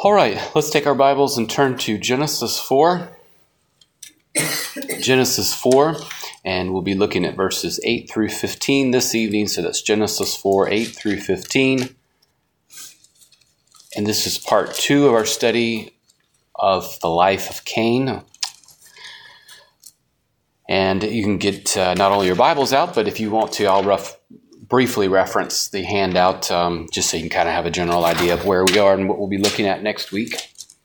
All right, let's take our Bibles and turn to Genesis 4. Genesis 4, and we'll be looking at verses 8 through 15 this evening. So that's Genesis 4, 8 through 15. And this is part 2 of our study of the life of Cain. And you can get not only your Bibles out, but if you want to, I'll briefly reference the handout just so you can kind of have a general idea of where we are and what we'll be looking at next week.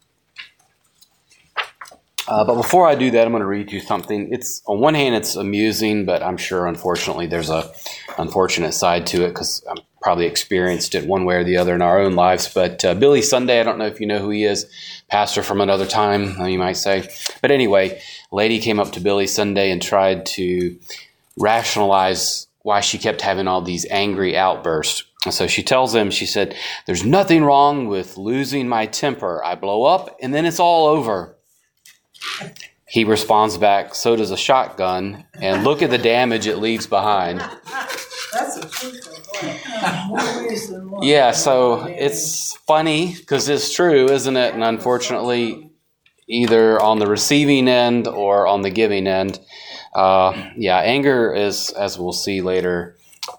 But before I do that, I'm going to read you something. It's on one hand, it's amusing, but I'm sure, unfortunately, there's a unfortunate side to it because I'm probably experienced it one way or the other in our own lives. But Billy Sunday, I don't know if you know who he is, pastor from another time, you might say. But anyway, a lady came up to Billy Sunday and tried to rationalize why she kept having all these angry outbursts. And so she tells him, she said, "There's nothing wrong with losing my temper. I blow up and then it's all over." He responds back, "So does a shotgun, and look at the damage it leaves behind." That's a truthful point. Yeah, so it's funny because it's true, isn't it? And unfortunately, either on the receiving end or on the giving end, anger is, as we'll see later,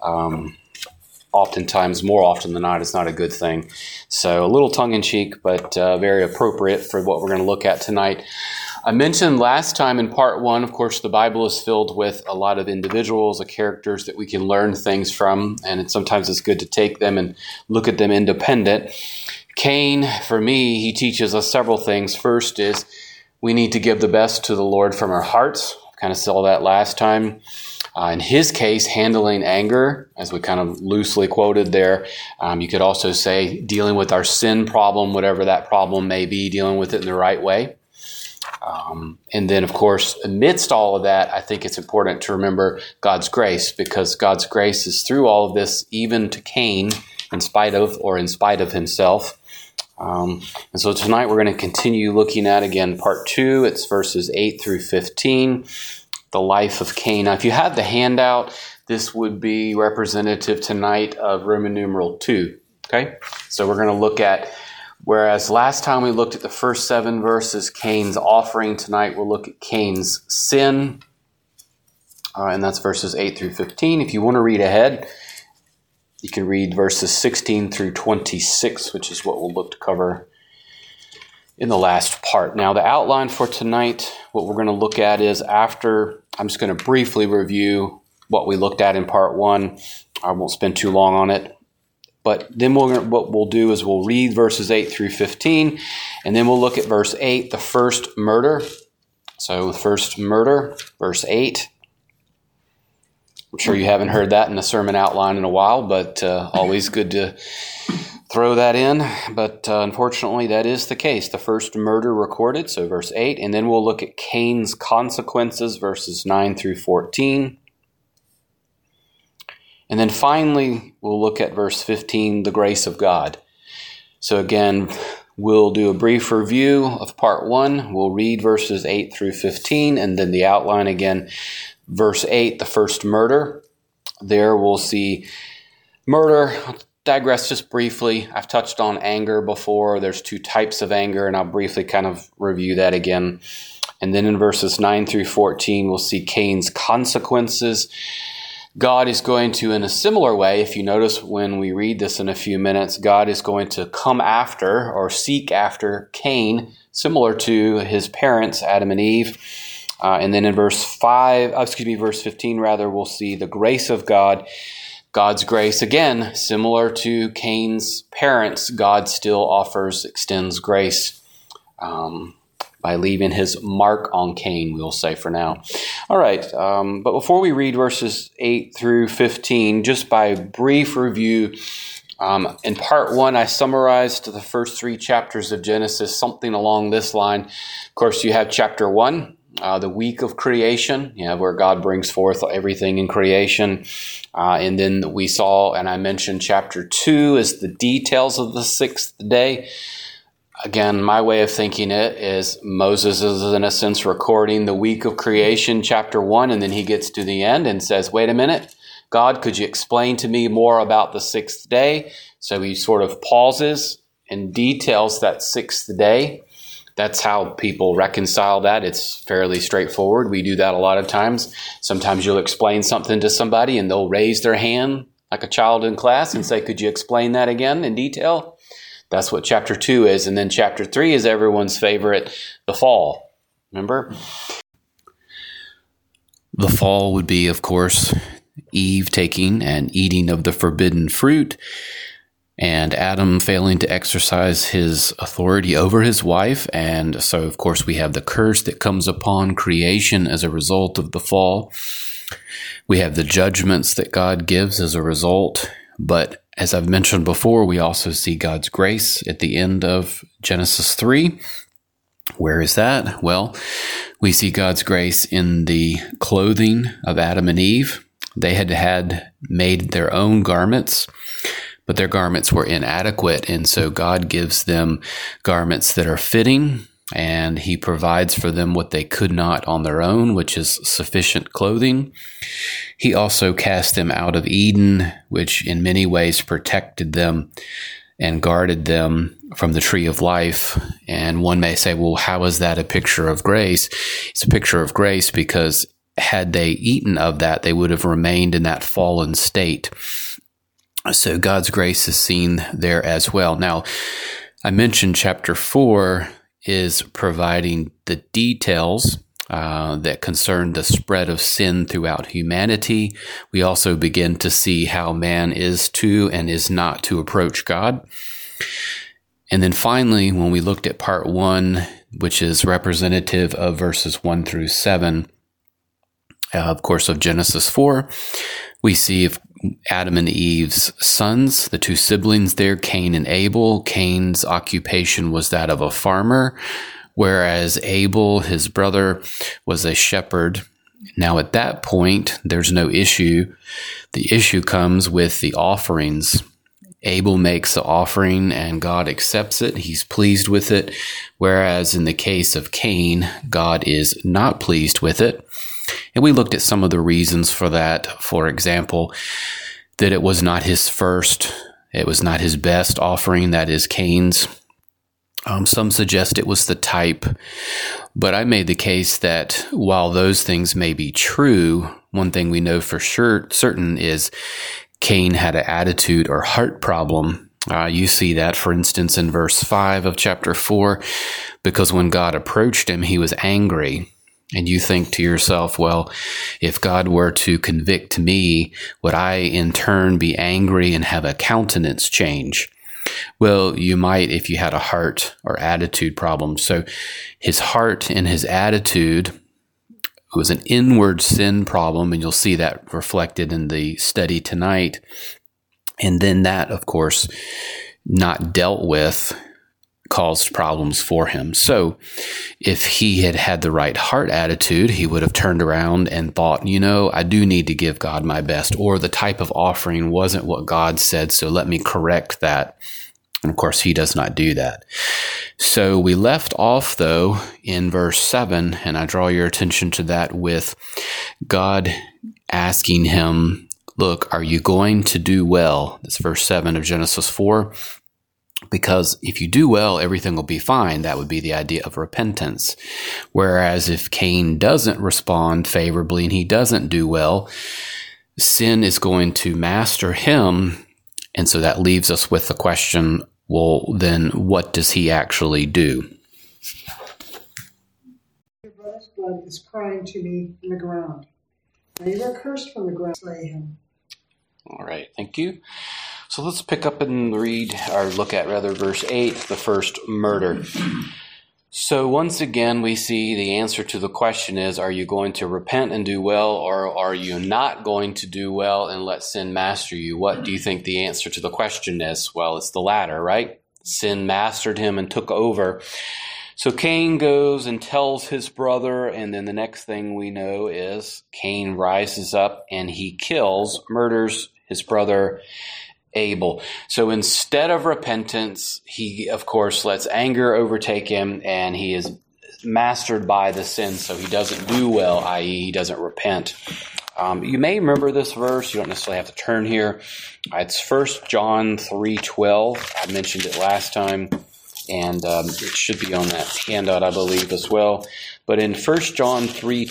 oftentimes, more often than not, it's not a good thing. So a little tongue-in-cheek, but very appropriate for what we're going to look at tonight. I mentioned last time in part 1, of course, the Bible is filled with a lot of individuals, characters that we can learn things from, and sometimes it's good to take them and look at them independent. Cain, for me, he teaches us several things. First is we need to give the best to the Lord from our hearts. Kind of saw that last time. In his case, handling anger, as we kind of loosely quoted there. You could also say dealing with our sin problem, whatever that problem may be, dealing with it in the right way. And then, of course, amidst all of that, I think it's important to remember God's grace, because God's grace is through all of this, even to Cain, in spite of himself. And so tonight we're going to continue looking at, again, part 2. It's verses 8 through 15, the life of Cain. Now, if you have the handout, this would be representative tonight of Roman numeral 2. Okay? So we're going to look at, whereas last time we looked at the first 7 verses, Cain's offering, tonight we'll look at Cain's sin. And that's verses 8 through 15. If you want to read ahead, you can read verses 16 through 26, which is what we'll look to cover in the last part. Now, the outline for tonight, what we're going to look at is after, I'm just going to briefly review what we looked at in part 1. I won't spend too long on it. But then what we'll do is we'll read verses 8 through 15, and then we'll look at verse 8, the first murder. So the first murder, verse 8. I'm sure you haven't heard that in a sermon outline in a while, but always good to throw that in. But unfortunately, that is the case. The first murder recorded, so verse 8. And then we'll look at Cain's consequences, verses 9 through 14. And then finally, we'll look at verse 15, the grace of God. So again, we'll do a brief review of part 1. We'll read verses 8 through 15, and then the outline again. Verse 8, the first murder. There we'll see murder. I'll digress just briefly. I've touched on anger before. There's 2 types of anger, and I'll briefly kind of review that again. And then in verses 9 through 14, we'll see Cain's consequences. God is going to, in a similar way, if you notice when we read this in a few minutes, God is going to come after or seek after Cain, similar to his parents, Adam and Eve. And then in verse 15, we'll see the grace of God, God's grace. Again, similar to Cain's parents, God still extends grace by leaving his mark on Cain, we'll say for now. All right, but before we read verses 8 through 15, just by brief review, in part 1, I summarized the first 3 chapters of Genesis, something along this line. Of course, you have chapter 1, the week of creation, where God brings forth everything in creation. And then we saw, and I mentioned chapter 2 is the details of the 6th day. Again, my way of thinking it is Moses is, in a sense, recording the week of creation, chapter 1, and then he gets to the end and says, wait a minute, God, could you explain to me more about the 6th day? So he sort of pauses and details that sixth day. That's how people reconcile that. It's fairly straightforward. We do that a lot of times. Sometimes you'll explain something to somebody and they'll raise their hand like a child in class and say, could you explain that again in detail? That's what chapter 2 is. And then chapter 3 is everyone's favorite, the fall. Remember? The fall would be, of course, Eve taking and eating of the forbidden fruit, and Adam failing to exercise his authority over his wife. And so, of course, we have the curse that comes upon creation as a result of the fall. We have the judgments that God gives as a result. But as I've mentioned before, we also see God's grace at the end of Genesis 3. Where is that? Well, we see God's grace in the clothing of Adam and Eve. They had made their own garments, but their garments were inadequate, and so God gives them garments that are fitting, and he provides for them what they could not on their own, which is sufficient clothing. He also cast them out of Eden, which in many ways protected them and guarded them from the tree of life. And one may say, well, how is that a picture of grace? It's a picture of grace because had they eaten of that, they would have remained in that fallen state. So God's grace is seen there as well. Now, I mentioned chapter 4 is providing the details that concern the spread of sin throughout humanity. We also begin to see how man is to and is not to approach God. And then finally, when we looked at part 1, which is representative of verses 1 through 7, of course, of Genesis 4, we see Adam and Eve's sons, the two siblings there, Cain and Abel. Cain's occupation was that of a farmer, whereas Abel, his brother, was a shepherd. Now, at that point, there's no issue. The issue comes with the offerings. Abel makes the offering and God accepts it. He's pleased with it. Whereas in the case of Cain, God is not pleased with it. And we looked at some of the reasons for that. For example, that it was not his first, it was not his best offering, that is Cain's. Some suggest it was the type, but I made the case that while those things may be true, one thing we know for sure certain is Cain had an attitude or heart problem. You see that, for instance, in verse 5 of chapter 4, because when God approached him, he was angry. And you think to yourself, well, if God were to convict me, would I in turn be angry and have a countenance change? Well, you might if you had a heart or attitude problem. So his heart and his attitude was an inward sin problem, and you'll see that reflected in the study tonight. And then that, of course, not dealt with, caused problems for him. So if he had had the right heart attitude, he would have turned around and thought, I do need to give God my best, or the type of offering wasn't what God said, so let me correct that. And of course, he does not do that. So we left off, though, in verse 7, and I draw your attention to that with God asking him, look, are you going to do well? That's verse 7 of Genesis 4. Because if you do well, everything will be fine. That would be the idea of repentance. Whereas if Cain doesn't respond favorably and he doesn't do well, sin is going to master him. And so that leaves us with the question, well, then what does he actually do? Your brother's blood is crying to me in the ground. Now you are cursed from the ground, slay him. All right, thank you. So let's pick up and look at verse 8, the first murder. So once again, we see the answer to the question is, are you going to repent and do well, or are you not going to do well and let sin master you? What do you think the answer to the question is? Well, it's the latter, right? Sin mastered him and took over. So Cain goes and tells his brother, and then the next thing we know is Cain rises up and he murders his brother Abel. So instead of repentance, he, of course, lets anger overtake him, and he is mastered by the sin, so he doesn't do well, i.e. he doesn't repent. You may remember this verse. You don't necessarily have to turn here. It's 1 John 3:12. I mentioned it last time, and it should be on that handout, I believe, as well. But in 1 John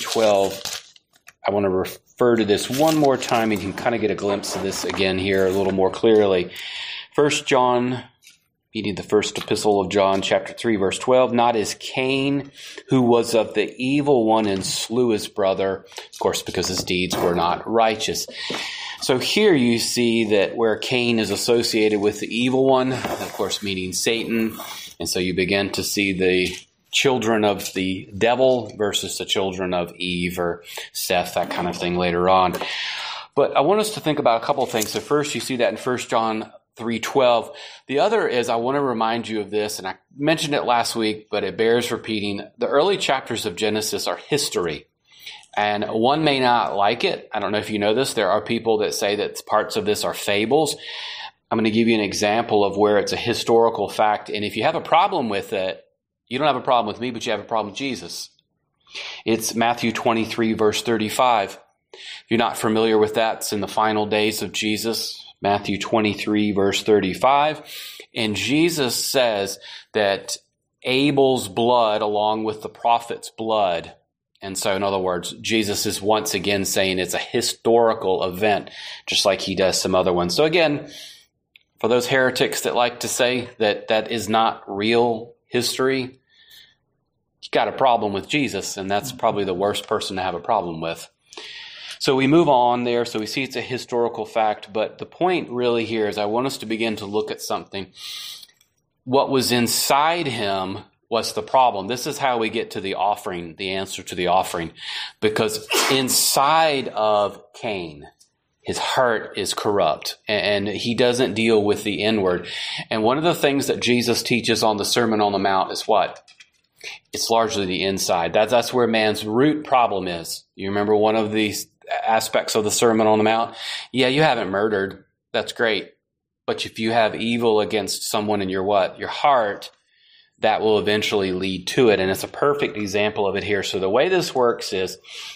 3:12, I want to refer to this one more time, and you can kind of get a glimpse of this again here a little more clearly. 1 John, meaning the first epistle of John, chapter 3, verse 12, not as Cain, who was of the evil one and slew his brother, of course, because his deeds were not righteous. So here you see that where Cain is associated with the evil one, of course, meaning Satan, and so you begin to see the children of the devil versus the children of Eve or Seth, that kind of thing later on. But I want us to think about a couple of things. So first, you see that in 1 John 3:12. The other is, I want to remind you of this, and I mentioned it last week, but it bears repeating. The early chapters of Genesis are history, and one may not like it. I don't know if you know this. There are people that say that parts of this are fables. I'm going to give you an example of where it's a historical fact, and if you have a problem with it, you don't have a problem with me, but you have a problem with Jesus. It's Matthew 23, verse 35. If you're not familiar with that, it's in the final days of Jesus. Matthew 23, verse 35. And Jesus says that Abel's blood, along with the prophet's blood, and so in other words, Jesus is once again saying it's a historical event, just like he does some other ones. So again, for those heretics that like to say that that is not real history, you got a problem with Jesus, and that's probably the worst person to have a problem with. So we move on there. So we see it's a historical fact, but the point really here is I want us to begin to look at something. What was inside him was the problem. This is how we get to the offering, the answer to the offering, because inside of Cain, his heart is corrupt, and he doesn't deal with the inward. And one of the things that Jesus teaches on the Sermon on the Mount is what? It's largely the inside. That's where man's root problem is. You remember one of these aspects of the Sermon on the Mount? Yeah, you haven't murdered. That's great. But if you have evil against someone in your what? Your heart, that will eventually lead to it. And it's a perfect example of it here. So the way this works is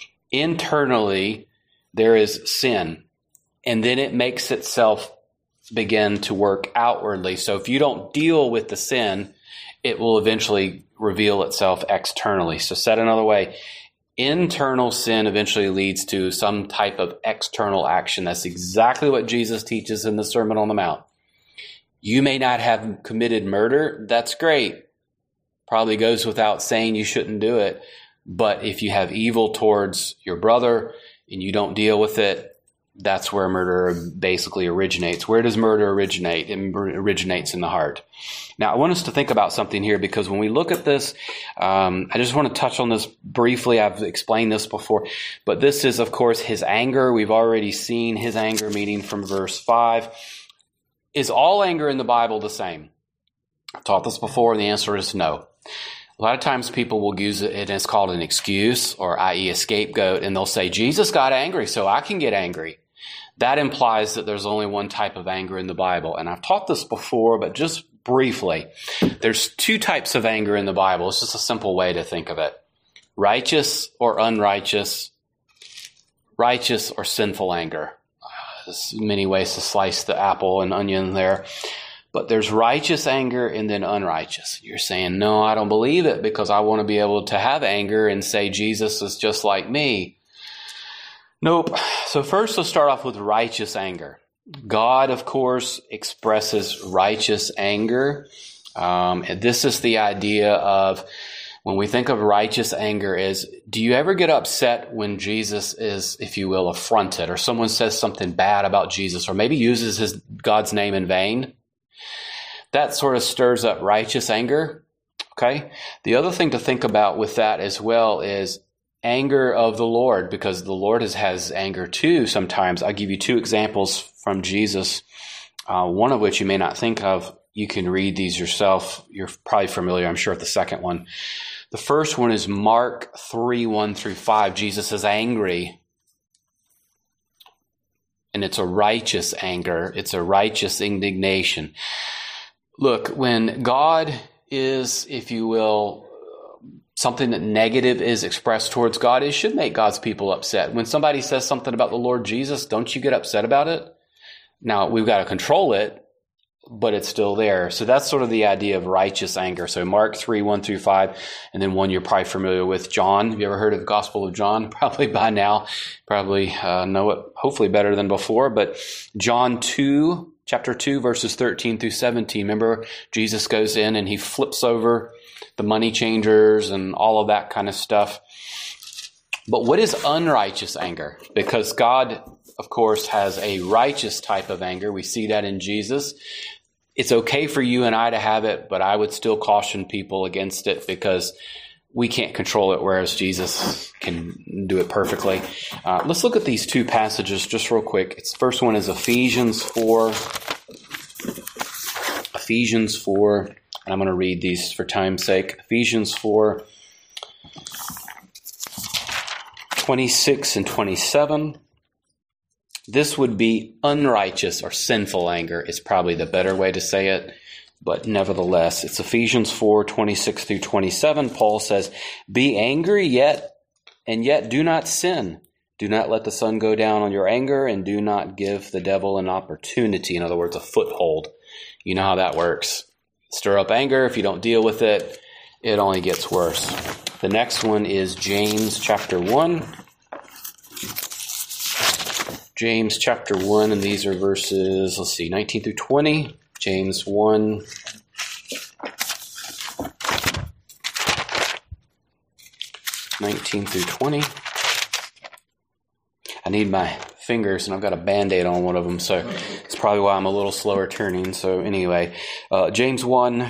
internally there is sin, and then it makes itself begin to work outwardly. So if you don't deal with the sin, it will eventually reveal itself externally. So said another way, internal sin eventually leads to some type of external action. That's exactly what Jesus teaches in the Sermon on the Mount. You may not have committed murder. That's great. Probably goes without saying you shouldn't do it. But if you have evil towards your brother and you don't deal with it, that's where murder basically originates. Where does murder originate? It originates in the heart. Now, I want us to think about something here, because when we look at this, I just want to touch on this briefly. I've explained this before, but this is, of course, his anger. We've already seen his anger, meaning from verse 5. Is all anger in the Bible the same? I've taught this before, and the answer is no. A lot of times people will use it, and it's called an excuse, or i.e. a scapegoat, and they'll say, Jesus got angry, so I can get angry. That implies that there's only one type of anger in the Bible. And I've taught this before, but just briefly, there's two types of anger in the Bible. It's just a simple way to think of it. Righteous or unrighteous, righteous or sinful anger. There's many ways to slice the apple and onion there. But there's righteous anger and then unrighteous. You're saying, no, I don't believe it, because I want to be able to have anger and say Jesus is just like me. Nope. So first, let's start off with righteous anger. God, of course, expresses righteous anger. And this is the idea of, when we think of righteous anger, is, do you ever get upset when Jesus is, if you will, affronted, or someone says something bad about Jesus, or maybe uses God's name in vain? That sort of stirs up righteous anger. Okay. The other thing to think about with that as well is anger of the Lord, because the Lord has anger too sometimes. I'll give you two examples from Jesus, one of which you may not think of. You can read these yourself. You're probably familiar, I'm sure, with the second one. The first one is Mark 3:1-5. Jesus is angry, and it's a righteous anger. It's a righteous indignation. Look, when God is, if you will, something that negative is expressed towards God, it should make God's people upset. When somebody says something about the Lord Jesus, don't you get upset about it? Now, we've got to control it, but it's still there. So that's sort of the idea of righteous anger. So Mark 3, 1-5, and then one you're probably familiar with, John. Have you ever heard of the Gospel of John? Probably by now. Probably know it hopefully better than before. But John 2, chapter 2, verses 13-17. Remember, Jesus goes in and he flips over the money changers and all of that kind of stuff. But what is unrighteous anger? Because God, of course, has a righteous type of anger. We see that in Jesus. It's okay for you and I to have it, but I would still caution people against it because we can't control it, whereas Jesus can do it perfectly. Let's look at these two passages just real quick. The first one is Ephesians 4. Ephesians 4, and I'm going to read these for time's sake. Ephesians 4, 26 and 27. This would be unrighteous or sinful anger is probably the better way to say it. But nevertheless, it's Ephesians 4, 26-27. Paul says, be angry yet do not sin. Do not let the sun go down on your anger, and do not give the devil an opportunity. In other words, a foothold. You know how that works. Stir up anger. If you don't deal with it, it only gets worse. The next one is James chapter 1. James chapter 1, and these are verses, 19-20. James 1. (19-20). I need my fingers, and I've got a Band-Aid on one of them, so it's probably why I'm a little slower turning. So anyway, James 1,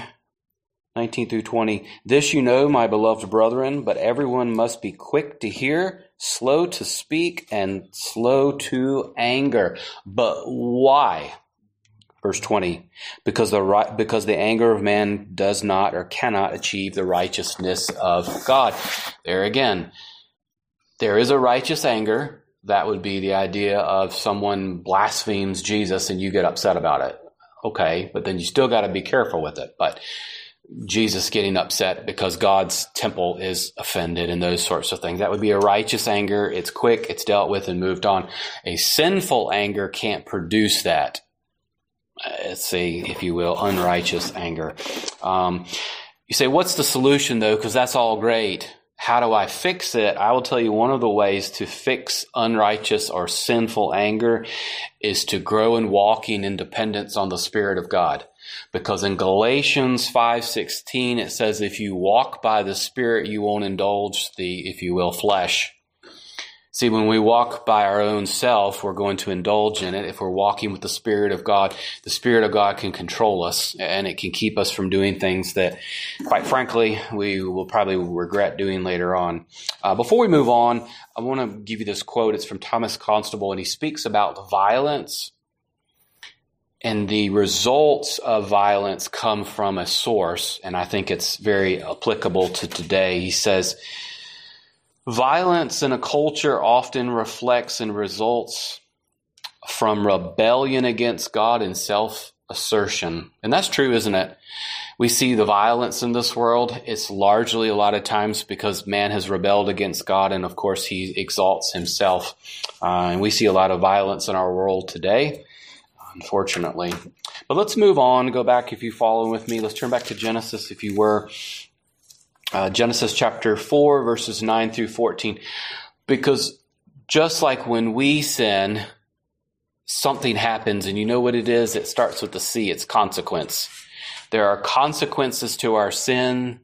19-20. This you know, my beloved brethren, but everyone must be quick to hear, slow to speak, and slow to anger. But why? Verse 20. Because the anger of man does not or cannot achieve the righteousness of God. There again, there is a righteous anger. That would be the idea of someone blasphemes Jesus and you get upset about it. Okay, but then you still got to be careful with it. But Jesus getting upset because God's temple is offended and those sorts of things. That would be a righteous anger. It's quick, it's dealt with and moved on. A sinful anger can't produce that. It's a, if you will, unrighteous anger. You say, what's the solution though? Because that's all great. How do I fix it? I will tell you one of the ways to fix unrighteous or sinful anger is to grow in walking in dependence on the Spirit of God. Because in Galatians 5:16, it says, if you walk by the Spirit, you won't indulge the, if you will, flesh. See, when we walk by our own self, we're going to indulge in it. If we're walking with the Spirit of God, the Spirit of God can control us, and it can keep us from doing things that, quite frankly, we will probably regret doing later on. Before we move on, I want to give you this quote. It's from Thomas Constable, and he speaks about violence. And the results of violence come from a source, and I think it's very applicable to today. He says, violence in a culture often reflects and results from rebellion against God and self-assertion. And that's true, isn't it? We see the violence in this world. It's largely a lot of times because man has rebelled against God, and of course he exalts himself. And we see a lot of violence in our world today, unfortunately. But let's move on. Go back, if you follow with me. Let's turn back to Genesis, if you were. Genesis chapter 4, verses 9-14. Because just like when we sin, something happens, and you know what it is? It starts with the C. It's consequence. There are consequences to our sin,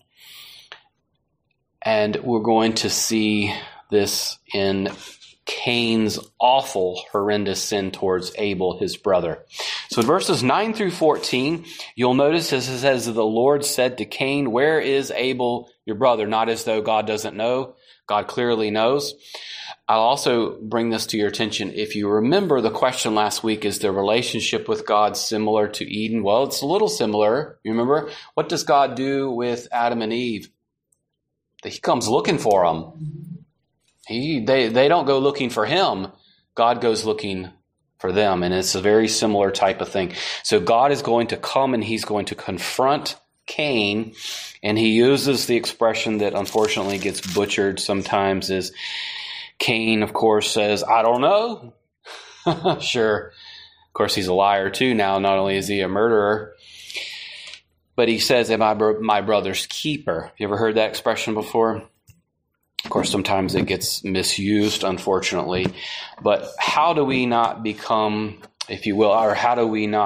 and we're going to see this in Cain's awful, horrendous sin towards Abel, his brother. So in verses 9-14, you'll notice as it says, the Lord said to Cain, where is Abel, your brother? Not as though God doesn't know. God clearly knows. I'll also bring this to your attention. If you remember the question last week, is the relationship with God similar to Eden? Well, it's a little similar. You remember? What does God do with Adam and Eve? He comes looking for them. They don't go looking for him. God goes looking for them. And it's a very similar type of thing. So God is going to come and he's going to confront Cain, and he uses the expression that unfortunately gets butchered sometimes is Cain, of course, says, "I don't know." Sure. Of course, he's a liar too now. Not only is he a murderer, but he says, "Am I my brother's keeper?" You ever heard that expression before? Of course, sometimes it gets misused, unfortunately. But how do we not become, if you will, or how do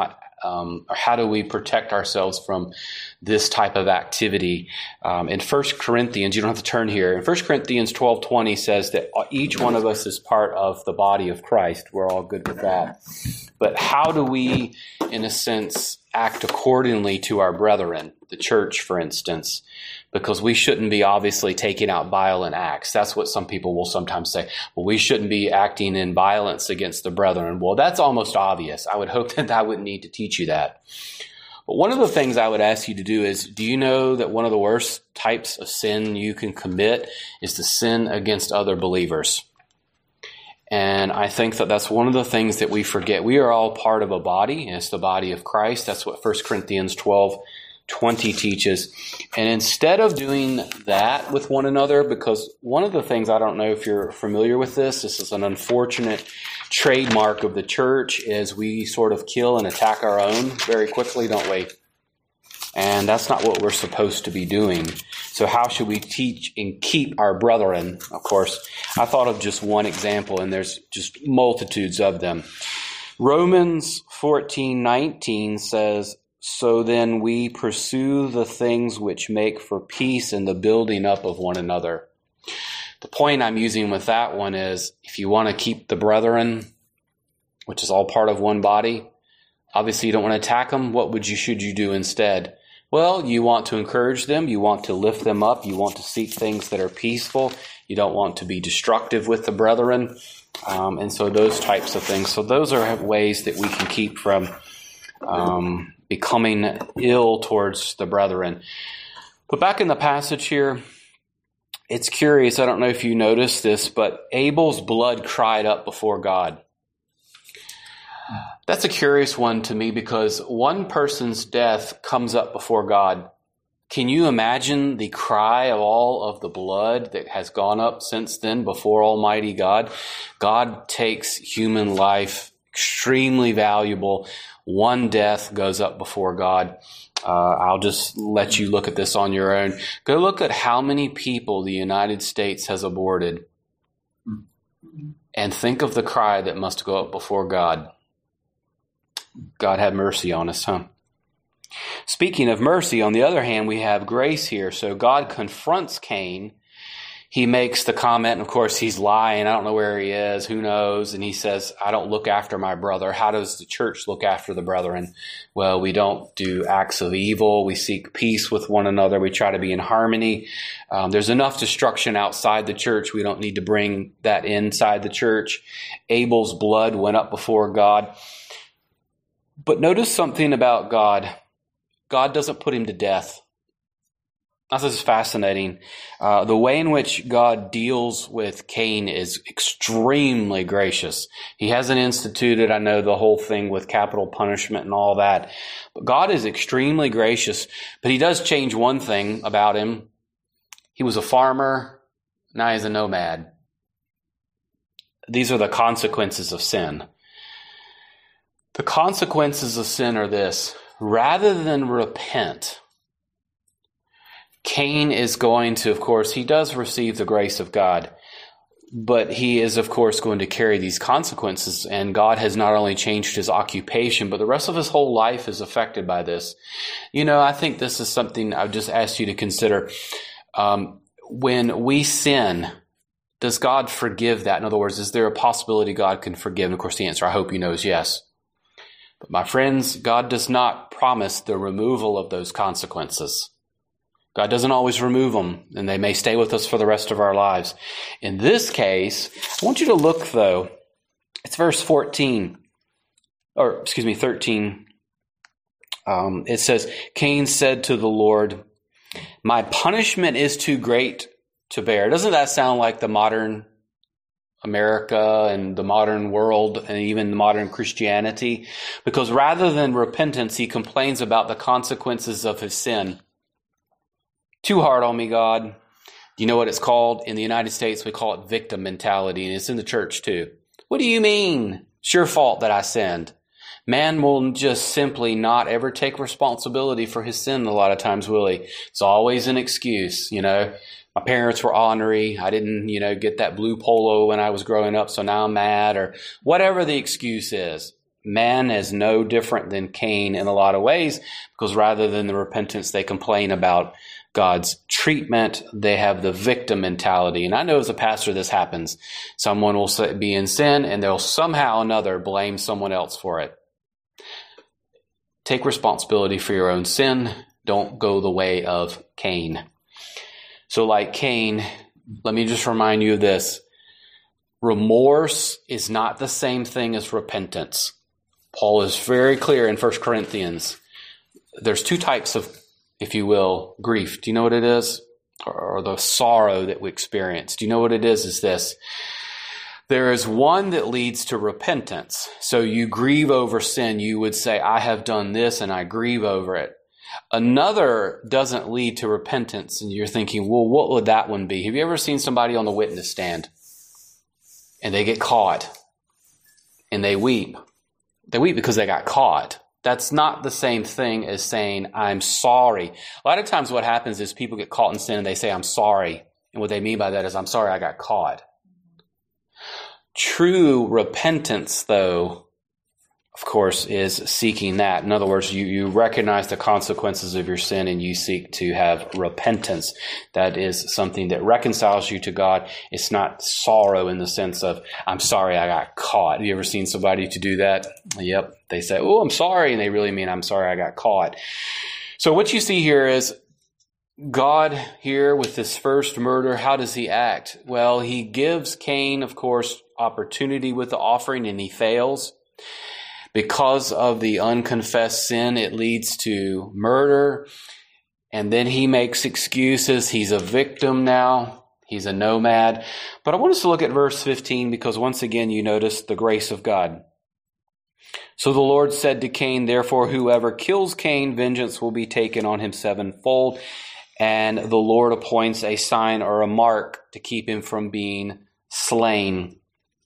we protect ourselves from this type of activity? In 1 Corinthians, you don't have to turn here. In 1 Corinthians 12:20 says that each one of us is part of the body of Christ. We're all good with that. But how do we, in a sense, act accordingly to our brethren, the church, for instance? Because we shouldn't be obviously taking out violent acts. That's what some people will sometimes say. Well, we shouldn't be acting in violence against the brethren. Well, that's almost obvious. I would hope that I wouldn't need to teach you that. But one of the things I would ask you to do is, do you know that one of the worst types of sin you can commit is to sin against other believers? And I think that that's one of the things that we forget. We are all part of a body, and it's the body of Christ. That's what 1 Corinthians 12:20 teaches. And instead of doing that with one another, because one of the things, I don't know if you're familiar with this is an unfortunate trademark of the church, is we sort of kill and attack our own very quickly, don't we? And that's not what we're supposed to be doing. So how should we teach and keep our brethren? Of course, I thought of just one example, and there's just multitudes of them. Romans 14:19 says, "So then we pursue the things which make for peace and the building up of one another." The point I'm using with that one is, if you want to keep the brethren, which is all part of one body, obviously you don't want to attack them. What should you do instead? Well, you want to encourage them. You want to lift them up. You want to seek things that are peaceful. You don't want to be destructive with the brethren. And so those types of things. So those are ways that we can keep from becoming ill towards the brethren. But back in the passage here, it's curious. I don't know if you noticed this, but Abel's blood cried up before God. That's a curious one to me, because one person's death comes up before God. Can you imagine the cry of all of the blood that has gone up since then before Almighty God? God takes human life, extremely valuable. One death goes up before God. I'll just let you look at this on your own. Go look at how many people the United States has aborted, and think of the cry that must go up before God. God have mercy on us, huh? Speaking of mercy, on the other hand, we have grace here. So God confronts Cain. He makes the comment, and of course he's lying. I don't know where he is. Who knows? And he says, "I don't look after my brother." How does the church look after the brethren? Well, we don't do acts of evil. We seek peace with one another. We try to be in harmony. There's enough destruction outside the church. We don't need to bring that inside the church. Abel's blood went up before God. But notice something about God. God doesn't put him to death. This is fascinating. The way in which God deals with Cain is extremely gracious. He hasn't instituted, I know, the whole thing with capital punishment and all that. But God is extremely gracious. But he does change one thing about him. He was a farmer. Now he's a nomad. These are the consequences of sin. The consequences of sin are this: rather than repent, Cain is going to, of course, he does receive the grace of God, but he is, of course, going to carry these consequences. And God has not only changed his occupation, but the rest of his whole life is affected by this. You know, I think this is something I've just asked you to consider. When we sin, does God forgive that? In other words, is there a possibility God can forgive? And of course, the answer, I hope you know, is yes. But my friends, God does not promise the removal of those consequences. God doesn't always remove them, and they may stay with us for the rest of our lives. In this case, I want you to look, though. It's verse 13. It says, "Cain said to the Lord, 'My punishment is too great to bear.'" Doesn't that sound like the modern America and the modern world and even the modern Christianity? Because rather than repentance, he complains about the consequences of his sin. Too hard on me, God. You know what it's called? In the United States, we call it victim mentality, and it's in the church too. What do you mean? It's your fault that I sinned. Man will just simply not ever take responsibility for his sin a lot of times, will he? It's always an excuse, My parents were ornery. I didn't, get that blue polo when I was growing up, so now I'm mad, or whatever the excuse is. Man is no different than Cain in a lot of ways, because rather than the repentance, they complain about God's treatment. They have the victim mentality. And I know as a pastor this happens. Someone will be in sin and they'll somehow or another blame someone else for it. Take responsibility for your own sin. Don't go the way of Cain. So like Cain, let me just remind you of this. Remorse is not the same thing as repentance. Paul is very clear in 1 Corinthians. There's two types of, if you will, grief. Do you know what it is? Or the sorrow that we experience. Do you know what it is? Is this. There is one that leads to repentance. So you grieve over sin. You would say, I have done this and I grieve over it. Another doesn't lead to repentance. And you're thinking, well, what would that one be? Have you ever seen somebody on the witness stand and they get caught and they weep? They weep because they got caught. That's not the same thing as saying, I'm sorry. A lot of times what happens is people get caught in sin and they say, I'm sorry. And what they mean by that is, I'm sorry I got caught. True repentance, though, of course, is seeking that. In other words, you recognize the consequences of your sin and you seek to have repentance. That is something that reconciles you to God. It's not sorrow in the sense of, I'm sorry I got caught. Have you ever seen somebody to do that? Yep. They say, oh, I'm sorry. And they really mean, I'm sorry I got caught. So what you see here is God here with this first murder, how does he act? Well, he gives Cain, of course, opportunity with the offering and he fails. Because of the unconfessed sin, it leads to murder. And then he makes excuses. He's a victim now. He's a nomad. But I want us to look at verse 15 because once again, you notice the grace of God. So the Lord said to Cain, therefore, whoever kills Cain, vengeance will be taken on him sevenfold. And the Lord appoints a sign or a mark to keep him from being slain.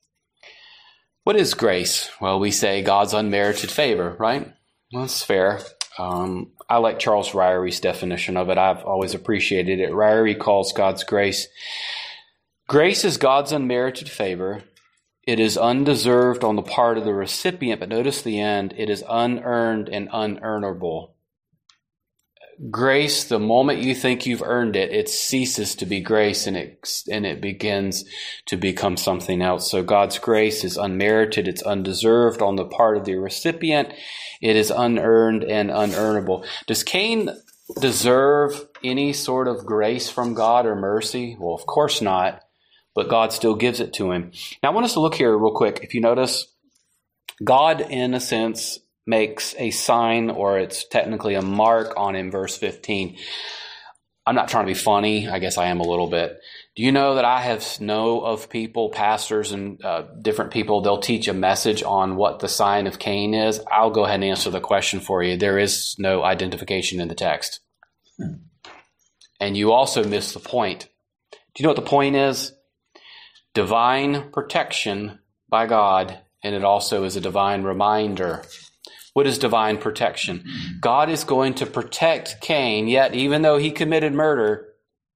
What is grace? Well, we say God's unmerited favor, right? Well, that's fair. I like Charles Ryerie's definition of it. I've always appreciated it. Ryerie calls God's grace. Grace is God's unmerited favor. It is undeserved on the part of the recipient, but notice the end. It is unearned and unearnable. Grace, the moment you think you've earned it, it ceases to be grace and it begins to become something else. So God's grace is unmerited. It's undeserved on the part of the recipient. It is unearned and unearnable. Does Cain deserve any sort of grace from God or mercy? Well, of course not, but God still gives it to him. Now I want us to look here real quick. If you notice, God, in a sense, makes a sign, or it's technically a mark on him, verse 15. I'm not trying to be funny. I guess I am a little bit. Do you know that I know of people, pastors and different people, they'll teach a message on what the sign of Cain is? I'll go ahead and answer the question for you. There is no identification in the text. And you also miss the point. Do you know what the point is? Divine protection by God, and it also is a divine reminder. What is divine protection? God is going to protect Cain, yet even though he committed murder,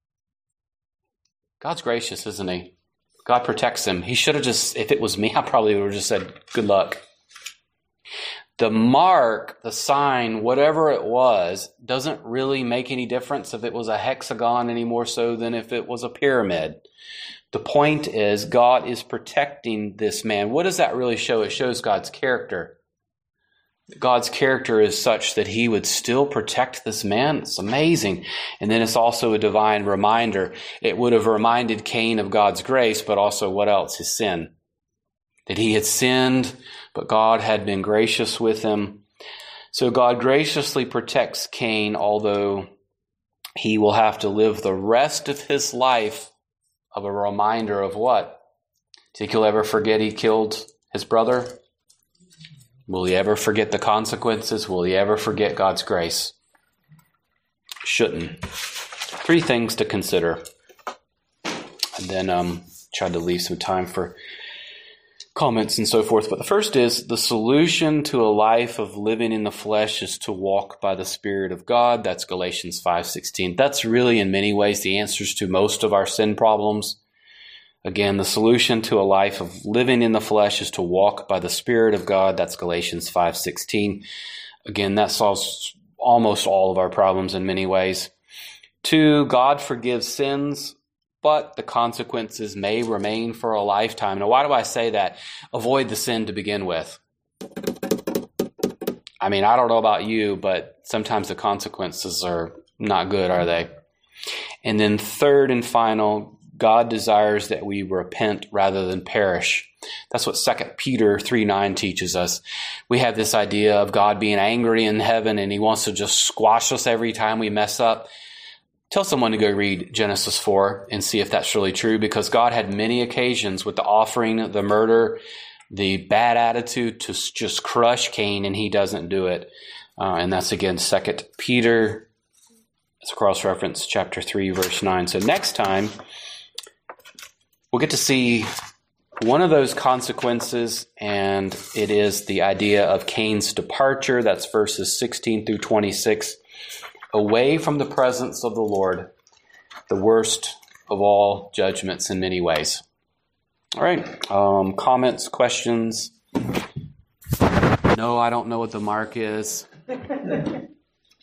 God's gracious, isn't he? God protects him. He should have just, if it was me, I probably would have just said, good luck. The mark, the sign, whatever it was, doesn't really make any difference if it was a hexagon any more so than if it was a pyramid. The point is, God is protecting this man. What does that really show? It shows God's character. God's character is such that he would still protect this man. It's amazing. And then it's also a divine reminder. It would have reminded Cain of God's grace, but also what else? His sin. That he had sinned, but God had been gracious with him. So God graciously protects Cain, although he will have to live the rest of his life of a reminder of what? Think he'll ever forget he killed his brother? Will he ever forget the consequences? Will he ever forget God's grace? Shouldn't. three things to consider. And then tried to leave some time for comments and so forth. But the first is the solution to a life of living in the flesh is to walk by the Spirit of God. That's Galatians 5:16. That's really in many ways the answers to most of our sin problems. Again, the solution to a life of living in the flesh is to walk by the Spirit of God. That's Galatians 5:16. Again, that solves almost all of our problems in many ways. 2, God forgives sins, but the consequences may remain for a lifetime. Now, why do I say that? Avoid the sin to begin with. I mean, I don't know about you, but sometimes the consequences are not good, are they? And then third and final, God desires that we repent rather than perish. That's what 2 Peter 3:9 teaches us. We have this idea of God being angry in heaven and he wants to just squash us every time we mess up. Tell someone to go read Genesis 4 and see if that's really true, because God had many occasions with the offering, the murder, the bad attitude to just crush Cain, and he doesn't do it. And that's again 2 Peter, it's a cross-reference, chapter 3, verse 9. So next time, we'll get to see one of those consequences, and it is the idea of Cain's departure. That's verses 16 through 26. Away from the presence of the Lord, the worst of all judgments in many ways. All right, comments, questions? No, I don't know what the mark is.